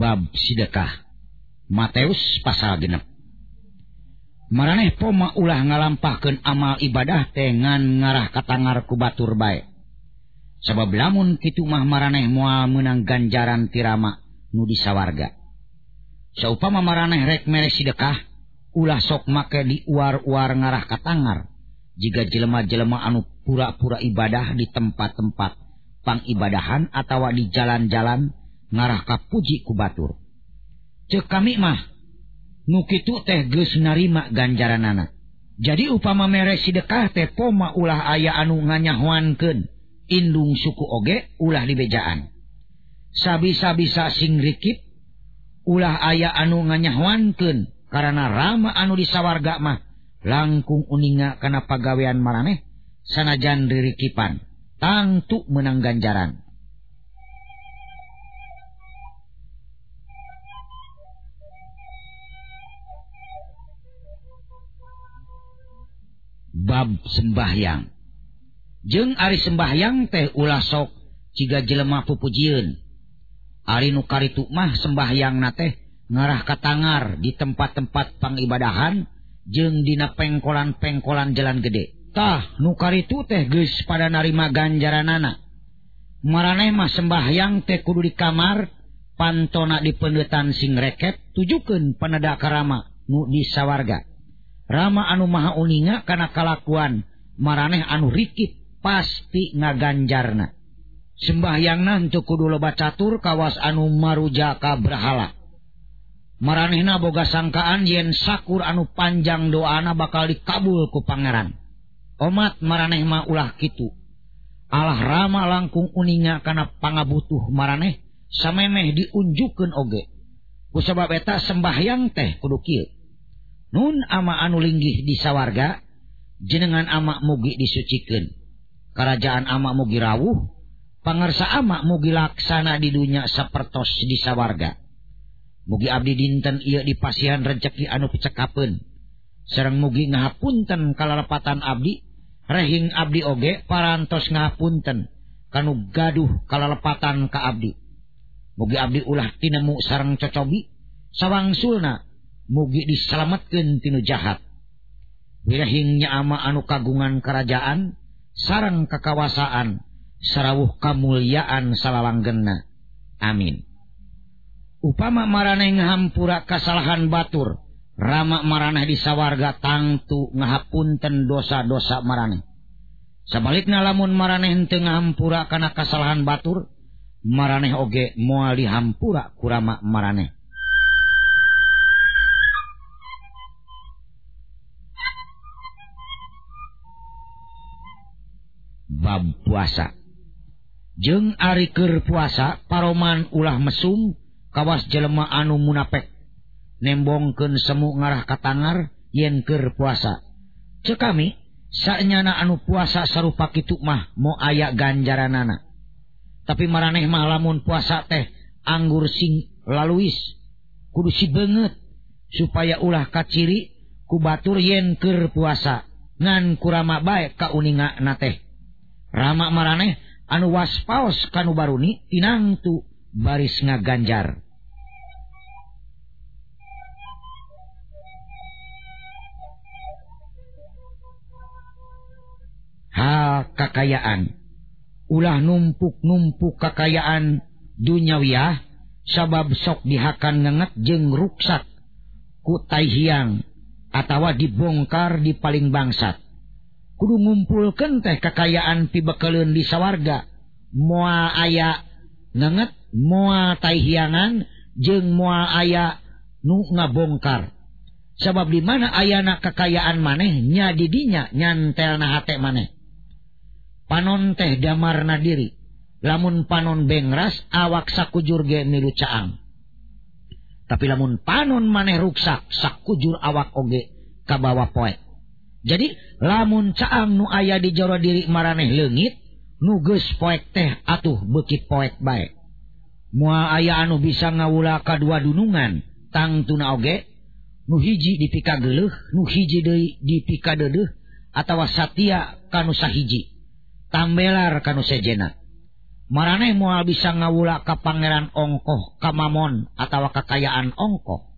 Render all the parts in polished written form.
Bab sedekah. Matius pasal 6. Maraneh poma ulah ngalampahkeun amal ibadah dengan ngarah katangar ku batur bae. Sabab lamun kitu mah maraneh moal meunang ganjaran tirama nu di sawarga. Saupama maraneh rek mere sedekah, ulah sok make di uar-uar ngarah katangar. Jika jelema-jelema anu pura-pura ibadah di tempat-tempat pangibadahan atawa di jalan-jalan ngarah ka puji ku batur. Ceuk kami mah nu kitu teh geus narima ganjaranana. Jadi upama mere sedekah teh poma ulah aya anu nganyahwankeun indung suku oge ulah dibejaan. Sabisa-bisa sing rikip ulah aya anu nganyahwankeun karana rama anu di sawarga mah langkung uninga kana pagawean maraneh sanajan ririkipan tangtu menang ganjaran. Bab sembahyang. Jeung ari sembahyang teh ulah sok ciga jelema pupujieun. Ari nu karitu mah sembahyangna teh ngarah katangar di tempat-tempat pangibadahan jeung dina pengkolan-pengkolan jalan gede. Tah nu karitu teh geus pada narima ganjaranana. Maraneh mah sembahyang teh kudu di kamar pantona di peneutan sing reket tujukeun panada ka rama nu di sawarga. Rama anu maha uninga kana kalakuan maraneh anu rikip pasti ngaganjarna. Sembahyangna henteu kudu loba catur kawas anu maruja ka berhala. Maranehna boga sangkaan yen sakur anu panjang doana bakal dikabul ku pangeran. Omat maraneh mah ulah kitu. Allah rama langkung uninga kana pangabutuh maraneh samemeh diunjukkeun oge. Kusabab eta sembahyang teh kudu kieu. Nun ama anu linggih di sawarga jenengan ama mugi disucikeun. Karajaan ama mugi rawuh, pangarsa ama mugi laksana di dunya sapertos di sawarga. Mugi abdi dinten ieu dipasihan rezeki anu picekapeun. Sareng mugi ngahapunten kalalepatan abdi, rehing abdi oge parantos ngahapunten kanu gaduh kalalepatan ka abdi. Mugi abdi ulah tinemu sareng cocobi, sawangsulna mugi disalametkeun tinu jahat. Wirahingnya ama anu kagungan kerajaan sareng kakawasaan sarawuh kamulyaan salalanggengna. Amin. Upama maraneh ngahampura kasalahan batur, rama maraneh di sawarga tangtu ngahapunten dosa-dosa maraneh. Sabalikna lamun maraneh henteu ngahampura kana kasalahan batur, maraneh oge moal dihampura ku rama maraneh. Bab puasa. Jeung ari keur puasa paroman ulah mesum kawas jelema anu munapek nembongkeun semu ngarah katangar yen keur puasa. Ceuk kami saenyana anu puasa sarupa kitu mah mo aya ganjaranana. Tapi maraneh mah lamun puasa teh anggur sing laluis kudu si beungeut supaya ulah kaciri ku batur yen keur puasa ngan kurama bae ka uningana teh. Rama maraneh anu waspaos kanu baruni tinangtu baris ngaganjar. Hal kakayaan. Ulah numpuk-numpuk kakayaan duniawiyah sabab sok dihakan ngenget jeung ruksak ku taihiang atawa dibongkar di paling bangsat. Kudu ngumpulkeun teh kakayaan pibekeleun di sawarga, moal aya ngenget, moal taihiangan jeung moal aya nu ngabongkar. Sabab di mana ayana kakayaan maneh nya di dinya nyantelna hate maneh. Panon teh damarna diri, lamun panon bengras awak sakujur ge milu caang. Tapi lamun panon maneh ruksak sakujur awak oge kabawa poek. Jadi lamun caang nu aya di jero diri maraneh leungit, nu geus poek teh atuh beuki poek bae. Moal aya anu bisa ngawula kadua dunungan, tangtuna oge nu hiji dipika geuleuh, nu hiji deui dipika deudeuh atawa satia kanu sahiji, tambelar kanu sejena. Maraneh moal bisa ngawula ka pangeran ongkoh, ka mamon atawa kakayaan ongkoh.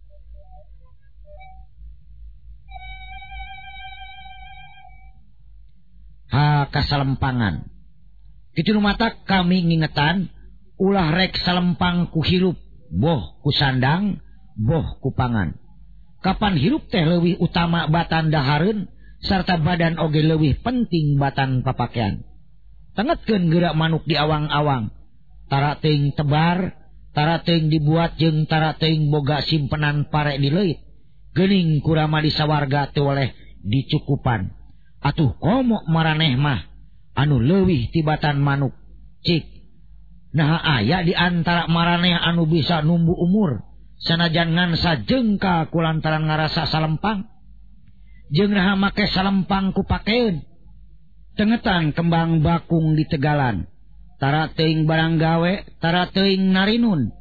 Kasalempangan. Kitu mata kami ngingetan ulah rek salempang ku hirup, boh ku sandang, boh ku pangan. Kapan hirup teh leuwih utama batan dahareun sarta badan oge leuwih penting batan papakean. Tengetkeun geura manuk di awang-awang, tara teuing tebar, tara teuing dibuat jeung tara teuing boga simpenan pare di leuit. Geuning kurama di sawarga teu oleh dicukupan. Atuh komo maraneh mah anu leuwih tibatan manuk. Cik, nah aya di antara maraneh anu bisa numbu umur sanajan ngan sajengka kulantaran ngarasa salempang. Jeung naha make salempang ku pakeun. Tengetan kembang bakung di tegalan, tara teuing barang gawe, tara teuing narinun.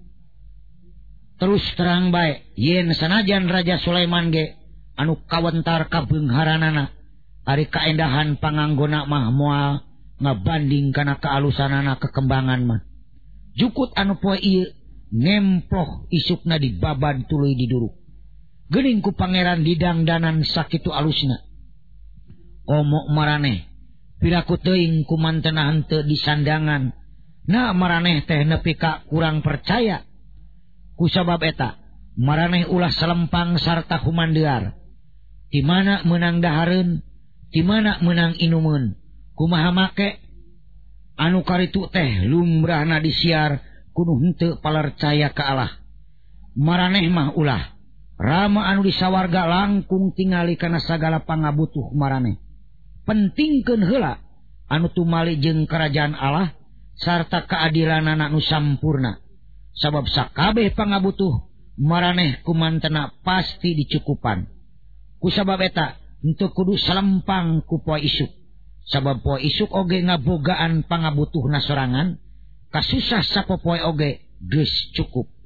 Terus terang bae, yen sanajan Raja Sulaiman ge anu kawentar kabeungharanana, ari kaendahan panganggona mah moal ngabanding kana kaalusanana kekembangan mah. Jukut anu poe ieu ngemploh isukna dibabad tuluy diduruk. Geuning ku pangeran didangdanan sakitu alusna. Omok maraneh piraku teuing kumantena henteu disandangan. Na maraneh teh nepi ka kurang percaya. Kusabab eta maraneh ulah salempang sarta humandeuar. Di mana meunang dahareun, di mana meunang inumeun. Kumaha make anu karitu teh lumrahna disiar kudu henteu palercaya ka Allah. Maraneh mah ulah rama anu disawarga langkung tingali kana sagala pangabutuh maraneh. Pentingkeun heula anu tumali jeung kerajaan Allah sarta keadilanana nu sampurna. Sabab sakabeh pangabutuh maraneh kumantena pasti dicukupan. Kusabab eta henteu kudu salempang ku poe isuk. Sabab poe isuk oge ngabogaan pangabutuhna sorangan, kasusah sapopoe oge geus cukup.